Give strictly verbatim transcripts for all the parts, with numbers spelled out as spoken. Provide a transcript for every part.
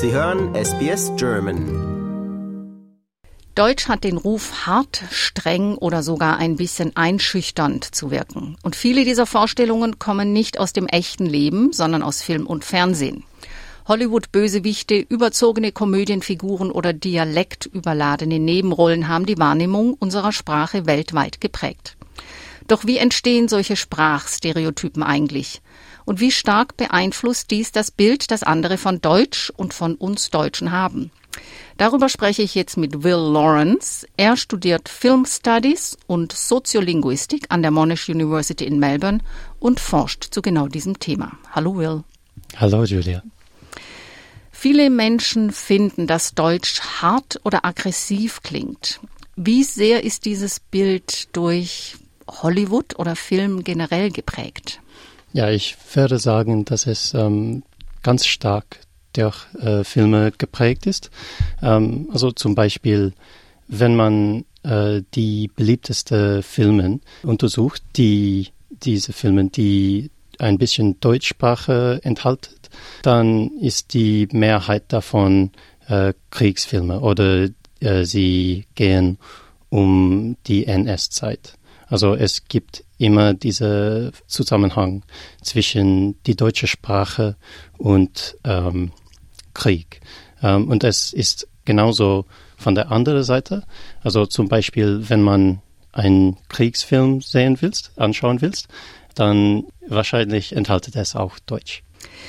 Sie hören S B S German. Deutsch hat den Ruf, hart, streng oder sogar ein bisschen einschüchternd zu wirken. Und viele dieser Vorstellungen kommen nicht aus dem echten Leben, sondern aus Film und Fernsehen. Hollywood-Bösewichte, überzogene Komödienfiguren oder dialektüberladene Nebenrollen haben die Wahrnehmung unserer Sprache weltweit geprägt. Doch wie entstehen solche Sprachstereotypen eigentlich? Und wie stark beeinflusst dies das Bild, das andere von Deutsch und von uns Deutschen haben? Darüber spreche ich jetzt mit Will Lawrence. Er studiert Film Studies und Soziolinguistik an der Monash University in Melbourne und forscht zu genau diesem Thema. Hallo Will. Hallo Julia. Viele Menschen finden, dass Deutsch hart oder aggressiv klingt. Wie sehr ist dieses Bild durch Hollywood oder Film generell geprägt? Ja, ich würde sagen, dass es ähm, ganz stark durch äh, Filme geprägt ist. Ähm, also zum Beispiel, wenn man äh, die beliebtesten Filme untersucht, die diese Filme, die ein bisschen Deutschsprache enthalten, dann ist die Mehrheit davon äh, Kriegsfilme oder äh, sie gehen um die N S-Zeit. Also es gibt immer diesen Zusammenhang zwischen die deutsche Sprache und ähm, Krieg. Ähm, und es ist genauso von der anderen Seite. Also zum Beispiel, wenn man einen Kriegsfilm sehen willst, anschauen willst, dann wahrscheinlich enthält es auch Deutsch.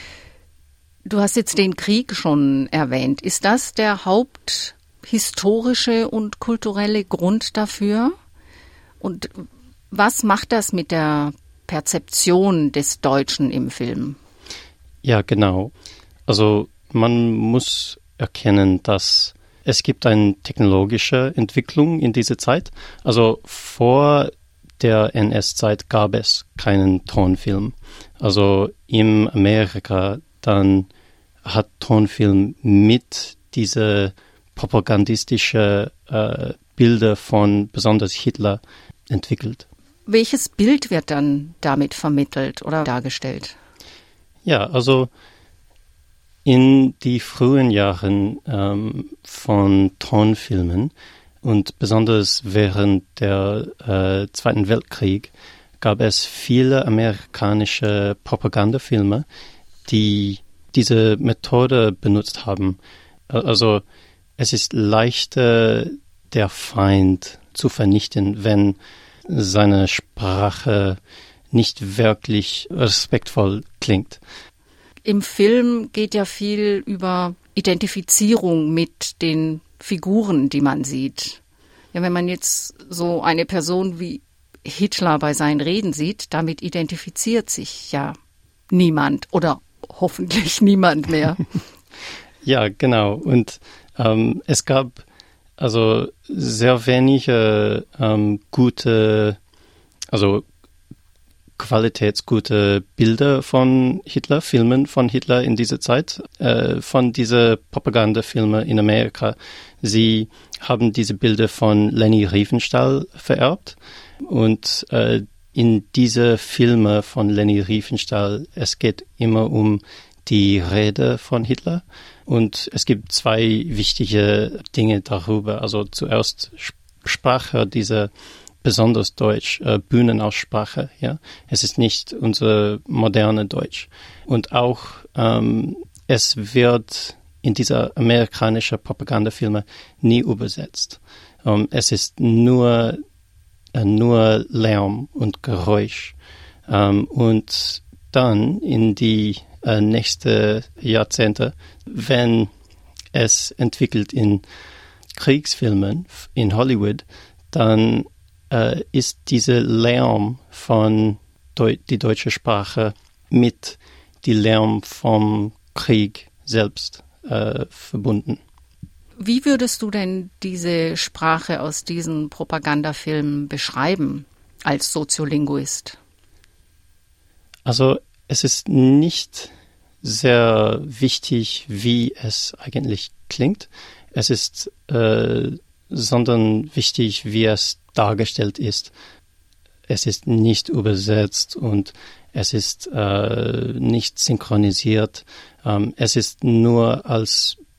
Du hast jetzt den Krieg schon erwähnt. Ist das der haupthistorische und kulturelle Grund dafür? Und was macht das mit der Perzeption des Deutschen im Film? Ja, genau. Also man muss erkennen, dass es gibt eine technologische Entwicklung in dieser Zeit. Also vor der N S-Zeit gab es keinen Tonfilm. Also in Amerika dann hat Tonfilm mit diese propagandistische äh, Bilder von besonders Hitler entwickelt. Welches Bild wird dann damit vermittelt oder dargestellt? Ja, also in die frühen Jahren ähm, von Tonfilmen und besonders während der äh, Zweiten Weltkrieg gab es viele amerikanische Propagandafilme, die diese Methode benutzt haben. Also es ist leichter, der Feind zu vernichten, wenn seine Sprache nicht wirklich respektvoll klingt. Im Film geht ja viel über Identifizierung mit den Figuren, die man sieht. Ja, wenn man jetzt so eine Person wie Hitler bei seinen Reden sieht, damit identifiziert sich ja niemand oder hoffentlich niemand mehr. Ja, genau. Und ähm, es gab also sehr wenige ähm, gute, also qualitätsgute Bilder von Hitler, Filmen von Hitler in dieser Zeit, äh, von diesen Propagandafilmen in Amerika. Sie haben diese Bilder von Leni Riefenstahl vererbt und äh, in diese Filme von Leni Riefenstahl, es geht immer um die Rede von Hitler und es gibt zwei wichtige Dinge darüber. Also zuerst sprach er diese besonders Deutsch, äh, Bühnenaussprache, ja. Es ist nicht unser moderne Deutsch. Und auch ähm, es wird in dieser amerikanischen Propagandafilme nie übersetzt. Ähm, es ist nur äh, nur Lärm und Geräusch. Ähm, und dann in die äh, nächsten Jahrzehnte, wenn es entwickelt in Kriegsfilmen in Hollywood, dann äh, ist dieser Lärm von Deu- die deutsche Sprache mit dem Lärm vom Krieg selbst äh, verbunden. Wie würdest du denn diese Sprache aus diesen Propagandafilmen beschreiben als Soziolinguist? Also es ist nicht sehr wichtig, wie es eigentlich klingt. Es ist, äh, sondern wichtig, wie es dargestellt ist. Es ist nicht übersetzt und es ist äh, nicht synchronisiert. Ähm, es ist nur als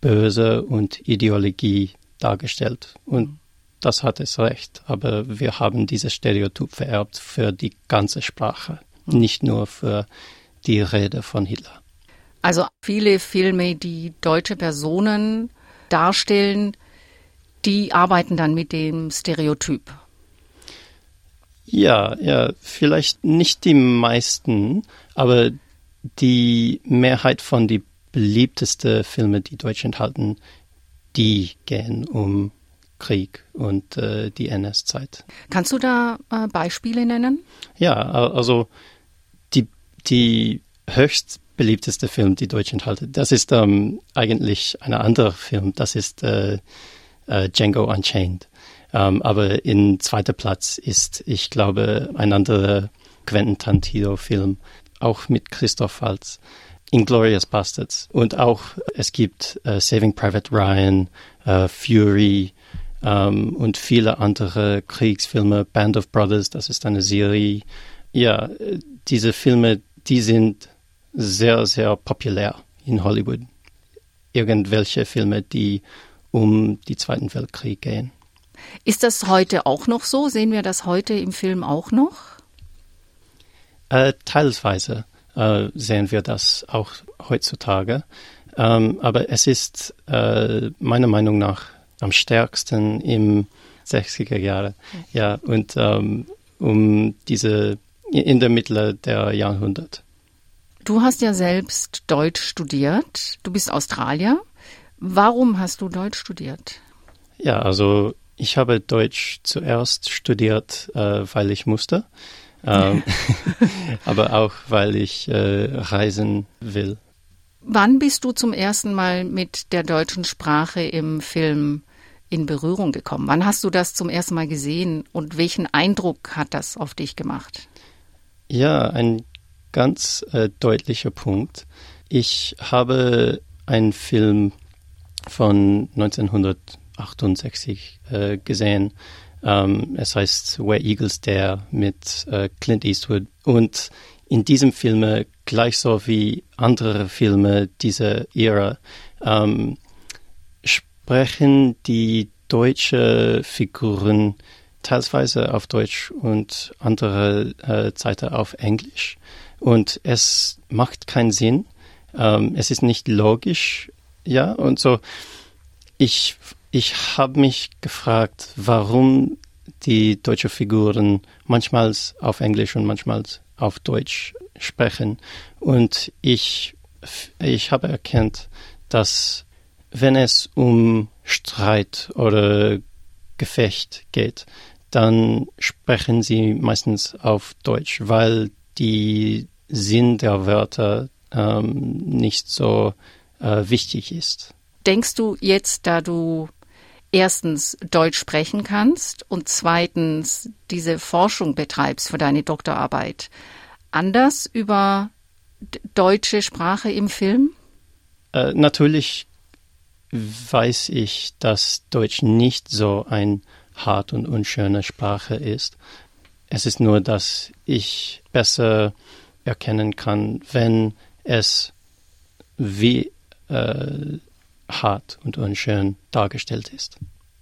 böse und Ideologie dargestellt. Und das hat es recht. Aber wir haben dieses Stereotyp vererbt für die ganze Sprache, nicht nur für die Rede von Hitler. Also viele Filme, die deutsche Personen darstellen, die arbeiten dann mit dem Stereotyp. Ja, ja, vielleicht nicht die meisten, aber die Mehrheit von den beliebtesten Filmen, die Deutsch enthalten, die gehen um Krieg und äh, die N S-Zeit. Kannst du da äh, Beispiele nennen? Ja, also die, die höchst beliebteste Film, die Deutsch enthalten, das ist ähm, eigentlich ein anderer Film, das ist äh, äh, Django Unchained. Um, aber in zweiter Platz ist, ich glaube, ein anderer Quentin Tarantino-Film, auch mit Christoph Waltz, Inglourious Basterds. Und auch, es gibt uh, Saving Private Ryan, uh, Fury um, und viele andere Kriegsfilme, Band of Brothers, das ist eine Serie. Ja, diese Filme, die sind sehr, sehr populär in Hollywood. Irgendwelche Filme, die um den Zweiten Weltkrieg gehen. Ist das heute auch noch so? Sehen wir das heute im Film auch noch? Äh, teilweise äh, sehen wir das auch heutzutage. Ähm, aber es ist äh, meiner Meinung nach am stärksten im sechziger Jahre. Ja, und ähm, um diese, in der Mitte der Jahrhundert. Du hast ja selbst Deutsch studiert. Du bist Australier. Warum hast du Deutsch studiert? Ja, also ich habe Deutsch zuerst studiert, äh, weil ich musste, ähm, aber auch, weil ich äh, reisen will. Wann bist du zum ersten Mal mit der deutschen Sprache im Film in Berührung gekommen? Wann hast du das zum ersten Mal gesehen und welchen Eindruck hat das auf dich gemacht? Ja, ein ganz äh, deutlicher Punkt. Ich habe einen Film von neunzehnhundertachtundsechzig äh, gesehen. Ähm, es heißt Where Eagles Dare mit äh, Clint Eastwood. Und in diesem Film, gleich so wie andere Filme dieser Ära, ähm, sprechen die deutschen Figuren teilweise auf Deutsch und andere äh, Zeiten auf Englisch. Und es macht keinen Sinn. Ähm, es ist nicht logisch. Ja, und so, ich, ich habe mich gefragt, warum die deutschen Figuren manchmal auf Englisch und manchmal auf Deutsch sprechen. Und ich, ich habe erkannt, dass wenn es um Streit oder Gefecht geht, dann sprechen sie meistens auf Deutsch, weil die Sinn der Wörter ähm, nicht so äh, wichtig ist. Denkst du jetzt, da du erstens Deutsch sprechen kannst und zweitens diese Forschung betreibst für deine Doktorarbeit, anders über d- deutsche Sprache im Film? Äh, natürlich weiß ich, dass Deutsch nicht so eine hart und unschöne Sprache ist. Es ist nur, dass ich besser erkennen kann, wenn es wie äh, hart und unschön dargestellt ist.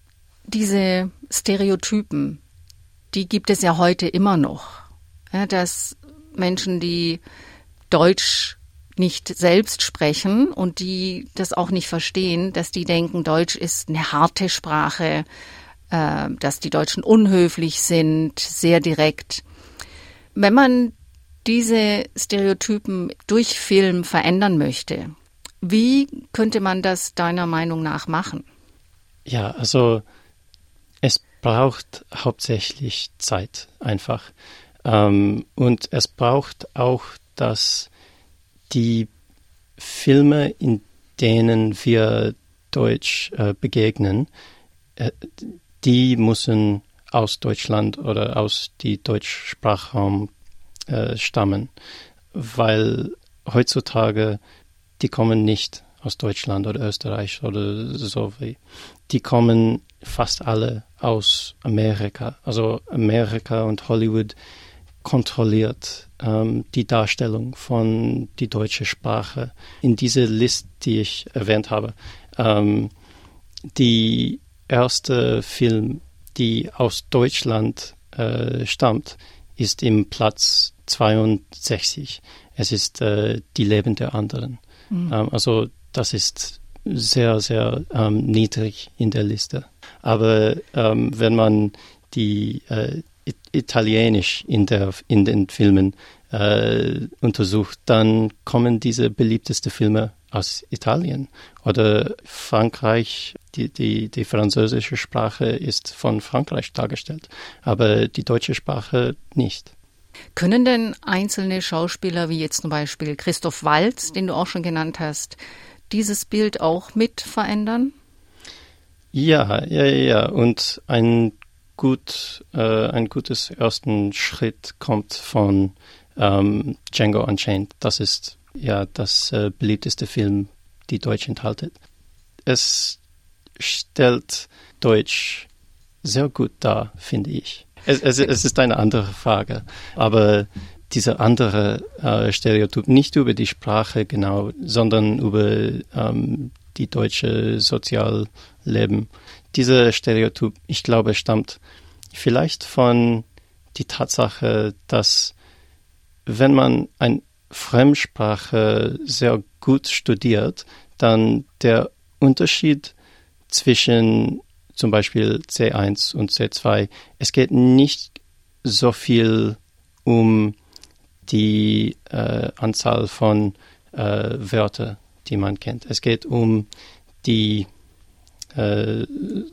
Diese Stereotypen, die gibt es ja heute immer noch. Ja, dass Menschen, die Deutsch nicht selbst sprechen und die das auch nicht verstehen, dass die denken, Deutsch ist eine harte Sprache, äh, dass die Deutschen unhöflich sind, sehr direkt. Wenn man diese Stereotypen durch Film verändern möchte, wie könnte man das deiner Meinung nach machen? Ja, also es braucht hauptsächlich Zeit einfach. Ähm, und es braucht auch, dass die Filme, in denen wir Deutsch äh, begegnen, äh, die müssen aus Deutschland oder aus die Deutschsprachraum äh, stammen, weil heutzutage die kommen nicht aus Deutschland oder Österreich oder so wie. Die kommen fast alle aus Amerika. Also Amerika und Hollywood kontrolliert ähm, die Darstellung von die deutsche Sprache. In dieser Liste, die ich erwähnt habe, Ähm, die erste Film, die aus Deutschland äh, stammt, ist im Platz zweiundsechzig. Es ist äh, Die Leben der anderen. Mhm. Ähm, also das ist sehr, sehr ähm, niedrig in der Liste. Aber ähm, wenn man die äh, Italienisch in, der, in den Filmen äh, untersucht, dann kommen diese beliebtesten Filme aus Italien. Oder Frankreich, die, die, die französische Sprache ist von Frankreich dargestellt, aber die deutsche Sprache nicht. Können denn einzelne Schauspieler, wie jetzt zum Beispiel Christoph Waltz, den du auch schon genannt hast, dieses Bild auch mit verändern? Ja, ja, ja. Und ein gut, äh, ein gutes ersten Schritt kommt von ähm, Django Unchained. Das ist ja das äh, beliebteste Film, die Deutsch enthält. Es stellt Deutsch sehr gut dar, finde ich. Es, es, es ist eine andere Frage, aber diese andere äh, Stereotyp, nicht über die Sprache genau, sondern über ähm, die deutsche Sozialleben. Dieser Stereotyp, ich glaube, stammt vielleicht von die Tatsache, dass wenn man eine Fremdsprache sehr gut studiert, dann der Unterschied zwischen zum Beispiel C eins und C zwei, es geht nicht so viel um die äh, Anzahl von äh, Wörtern, die man kennt. Es geht um die äh,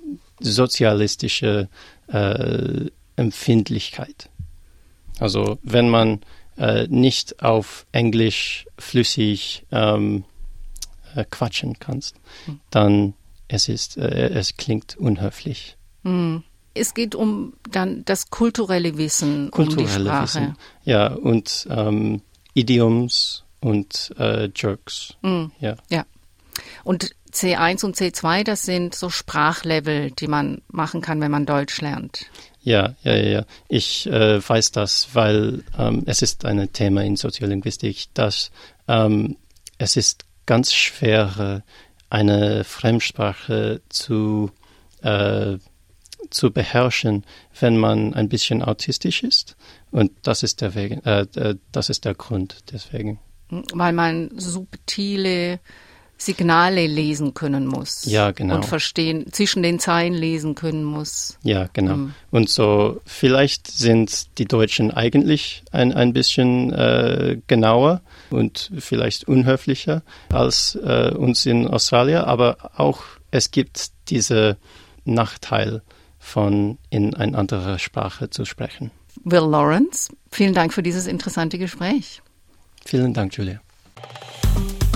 sozialistische äh, Empfindlichkeit. Also wenn man äh, nicht auf Englisch flüssig ähm, äh, quatschen kann, dann es ist, äh, es klingt unhöflich. Hm. Es geht um dann das kulturelle Wissen, kulturelle um die Sprache. Wissen. Ja, und ähm, Idioms und äh, Jokes. Hm. Ja. Ja. Und C eins und C zwei, das sind so Sprachlevel, die man machen kann, wenn man Deutsch lernt. Ja, ja, ja, ja. Ich äh, weiß das, weil ähm, es ist ein Thema in Soziolinguistik, dass ähm, es ist ganz schwer, eine Fremdsprache zu, äh, zu beherrschen, wenn man ein bisschen autistisch ist. Und das ist der Wegen, äh, das ist der Grund deswegen. Weil man subtile Signale lesen können muss. Ja, genau. Und verstehen, zwischen den Zeilen lesen können muss. Ja, genau. Mhm. Und so, vielleicht sind die Deutschen eigentlich ein, ein bisschen äh, genauer und vielleicht unhöflicher als äh, uns in Australien, aber auch es gibt diese Nachteil von in eine andere Sprache zu sprechen. Will Lawrence, vielen Dank für dieses interessante Gespräch. Vielen Dank, Julia.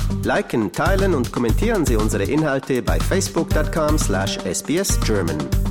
Liken, teilen und kommentieren Sie unsere Inhalte bei facebook punkt com slash s b s german.